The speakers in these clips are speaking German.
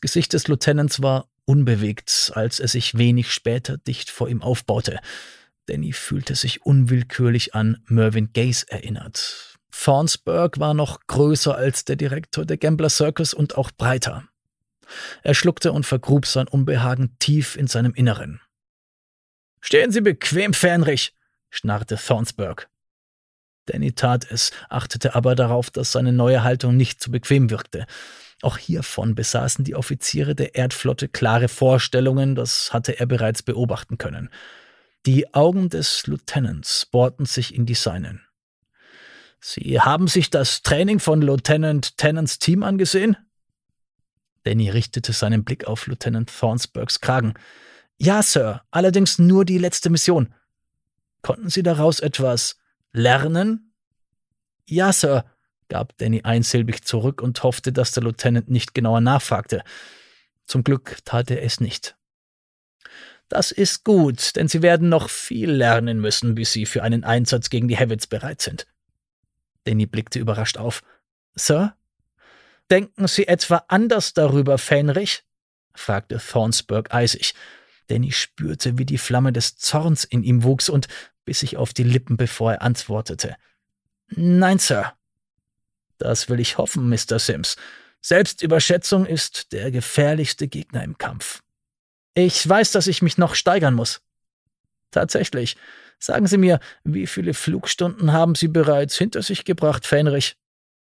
Gesicht des Lieutenants war unbewegt, als er sich wenig später dicht vor ihm aufbaute. Danny fühlte sich unwillkürlich an Mervyn Gaze erinnert. Thornsburg war noch größer als der Direktor der Gambler Circus und auch breiter. Er schluckte und vergrub sein Unbehagen tief in seinem Inneren. »Stehen Sie bequem, Fähnrich«, schnarrte Thornsburg. Danny tat es, achtete aber darauf, dass seine neue Haltung nicht zu bequem wirkte. Auch hiervon besaßen die Offiziere der Erdflotte klare Vorstellungen, das hatte er bereits beobachten können. Die Augen des Lieutenants bohrten sich in die seinen. »Sie haben sich das Training von Lieutenant Tennants Team angesehen?« Danny richtete seinen Blick auf Lieutenant Thornsburgs Kragen. »Ja, Sir, allerdings nur die letzte Mission.« »Konnten Sie daraus etwas lernen?« »Ja, Sir«, gab Danny einsilbig zurück und hoffte, dass der Lieutenant nicht genauer nachfragte. Zum Glück tat er es nicht. »Das ist gut, denn Sie werden noch viel lernen müssen, bis Sie für einen Einsatz gegen die Hevits bereit sind.« Danny blickte überrascht auf. »Sir? Denken Sie etwa anders darüber, Fähnrich?« fragte Thornsburg eisig. Danny spürte, wie die Flamme des Zorns in ihm wuchs und biss sich auf die Lippen, bevor er antwortete. »Nein, Sir.« »Das will ich hoffen, Mr. Sims. Selbstüberschätzung ist der gefährlichste Gegner im Kampf.« »Ich weiß, dass ich mich noch steigern muss.« »Tatsächlich. Sagen Sie mir, wie viele Flugstunden haben Sie bereits hinter sich gebracht, Fähnrich?«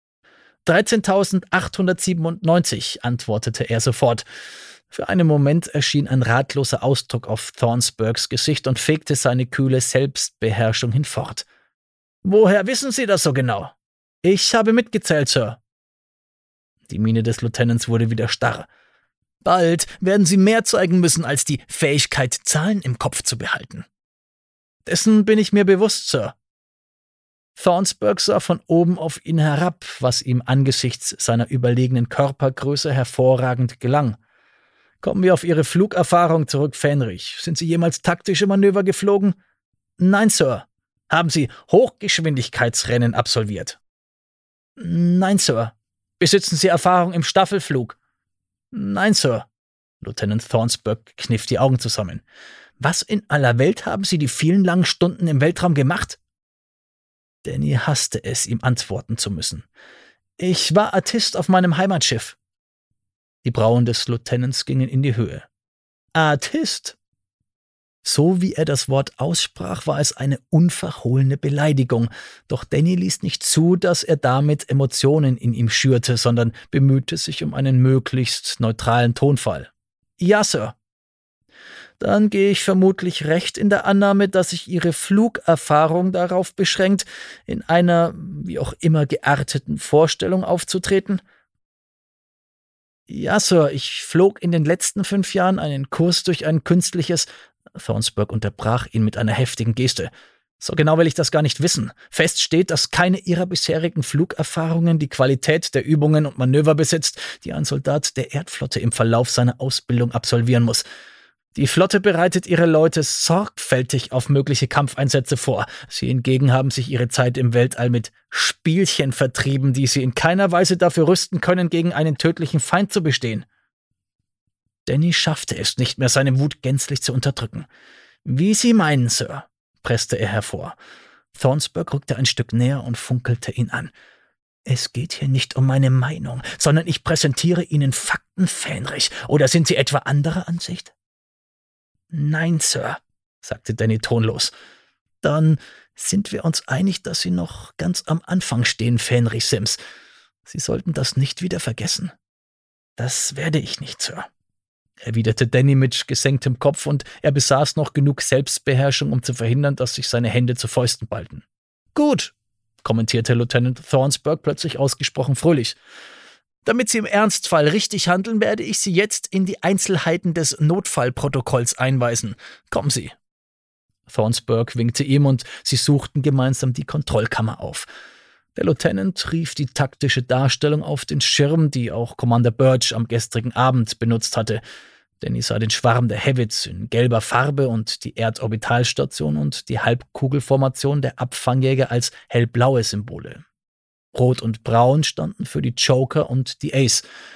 13.897, antwortete er sofort. Für einen Moment erschien ein ratloser Ausdruck auf Thornsburgs Gesicht und fegte seine kühle Selbstbeherrschung hinfort. »Woher wissen Sie das so genau?« »Ich habe mitgezählt, Sir.« Die Miene des Lieutenants wurde wieder starr. »Bald werden Sie mehr zeigen müssen, als die Fähigkeit, Zahlen im Kopf zu behalten.« »Dessen bin ich mir bewusst, Sir.« Thornsburg sah von oben auf ihn herab, was ihm angesichts seiner überlegenen Körpergröße hervorragend gelang. »Kommen wir auf Ihre Flugerfahrung zurück, Fähnrich. Sind Sie jemals taktische Manöver geflogen?« »Nein, Sir.« »Haben Sie Hochgeschwindigkeitsrennen absolviert?« »Nein, Sir.« »Besitzen Sie Erfahrung im Staffelflug?« »Nein, Sir.« Lieutenant Thornsburg kniff die Augen zusammen. »Was in aller Welt haben Sie die vielen langen Stunden im Weltraum gemacht?« Danny hasste es, ihm antworten zu müssen. »Ich war Artist auf meinem Heimatschiff.« Die Brauen des Lieutenants gingen in die Höhe. »Artist?« So wie er das Wort aussprach, war es eine unverhohlene Beleidigung, doch Danny ließ nicht zu, dass er damit Emotionen in ihm schürte, sondern bemühte sich um einen möglichst neutralen Tonfall. »Ja, Sir.« »Dann gehe ich vermutlich recht in der Annahme, dass sich Ihre Flugerfahrung darauf beschränkt, in einer, wie auch immer gearteten Vorstellung aufzutreten?« »Ja, Sir, ich flog in den letzten 5 Jahren einen Kurs durch ein künstliches...« Thornsburg unterbrach ihn mit einer heftigen Geste. »So genau will ich das gar nicht wissen. Fest steht, dass keine Ihrer bisherigen Flugerfahrungen die Qualität der Übungen und Manöver besitzt, die ein Soldat der Erdflotte im Verlauf seiner Ausbildung absolvieren muss. Die Flotte bereitet ihre Leute sorgfältig auf mögliche Kampfeinsätze vor. Sie hingegen haben sich ihre Zeit im Weltall mit Spielchen vertrieben, die sie in keiner Weise dafür rüsten können, gegen einen tödlichen Feind zu bestehen.« Danny schaffte es nicht mehr, seine Wut gänzlich zu unterdrücken. »Wie Sie meinen, Sir«, presste er hervor. Thornsburg rückte ein Stück näher und funkelte ihn an. »Es geht hier nicht um meine Meinung, sondern ich präsentiere Ihnen Fakten, Fähnrich. Oder sind Sie etwa anderer Ansicht?« »Nein, Sir«, sagte Danny tonlos. »Dann sind wir uns einig, dass Sie noch ganz am Anfang stehen, Fähnrich Sims. Sie sollten das nicht wieder vergessen.« »Das werde ich nicht, Sir«, erwiderte Danny mit gesenktem Kopf, und er besaß noch genug Selbstbeherrschung, um zu verhindern, dass sich seine Hände zu Fäusten ballten. »Gut«, kommentierte Lieutenant Thornsburg plötzlich ausgesprochen fröhlich. »Damit Sie im Ernstfall richtig handeln, werde ich Sie jetzt in die Einzelheiten des Notfallprotokolls einweisen. Kommen Sie.« Thornsburg winkte ihm, und sie suchten gemeinsam die Kontrollkammer auf. Der Lieutenant rief die taktische Darstellung auf den Schirm, die auch Commander Birch am gestrigen Abend benutzt hatte. Danny sah den Schwarm der Hevits in gelber Farbe und die Erdorbitalstation und die Halbkugelformation der Abfangjäger als hellblaue Symbole. Rot und Braun standen für die Joker und die Ace.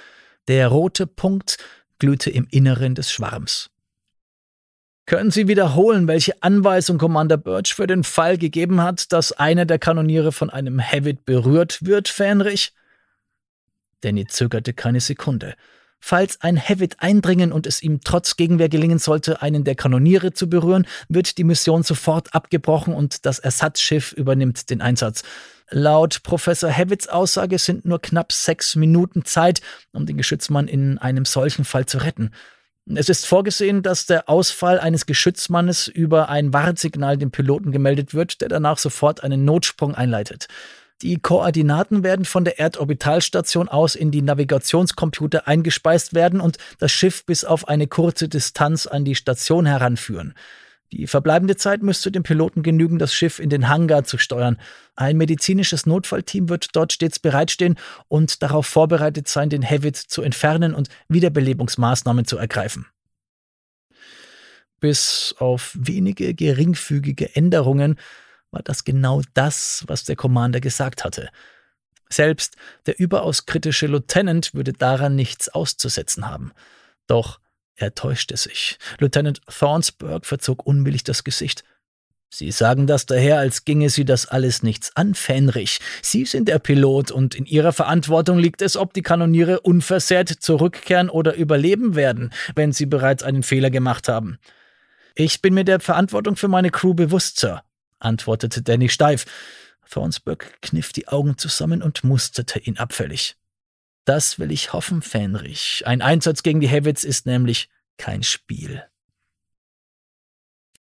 Der rote Punkt glühte im Inneren des Schwarms. »Können Sie wiederholen, welche Anweisung Commander Birch für den Fall gegeben hat, dass einer der Kanoniere von einem Hevid berührt wird, Fähnrich?« Danny zögerte keine Sekunde. Falls ein Hevid eindringen und es ihm trotz Gegenwehr gelingen sollte, einen der Kanoniere zu berühren, wird die Mission sofort abgebrochen und das Ersatzschiff übernimmt den Einsatz. Laut Professor Hevids Aussage sind nur knapp 6 Minuten Zeit, um den Geschützmann in einem solchen Fall zu retten. Es ist vorgesehen, dass der Ausfall eines Geschützmannes über ein Warnsignal dem Piloten gemeldet wird, der danach sofort einen Notsprung einleitet. Die Koordinaten werden von der Erdorbitalstation aus in die Navigationscomputer eingespeist werden und das Schiff bis auf eine kurze Distanz an die Station heranführen. Die verbleibende Zeit müsste dem Piloten genügen, das Schiff in den Hangar zu steuern. Ein medizinisches Notfallteam wird dort stets bereitstehen und darauf vorbereitet sein, den Hevid zu entfernen und Wiederbelebungsmaßnahmen zu ergreifen. Bis auf wenige geringfügige Änderungen war das genau das, was der Commander gesagt hatte. Selbst der überaus kritische Lieutenant würde daran nichts auszusetzen haben. Doch er täuschte sich. Lieutenant Thornsburg verzog unwillig das Gesicht. »Sie sagen das daher, als ginge Sie das alles nichts an, Fähnrich. Sie sind der Pilot und in Ihrer Verantwortung liegt es, ob die Kanoniere unversehrt zurückkehren oder überleben werden, wenn sie bereits einen Fehler gemacht haben.« »Ich bin mir der Verantwortung für meine Crew bewusst, Sir«, antwortete Danny steif. Thornsburg kniff die Augen zusammen und musterte ihn abfällig. »Das will ich hoffen, Fähnrich. Ein Einsatz gegen die Hevids ist nämlich kein Spiel.«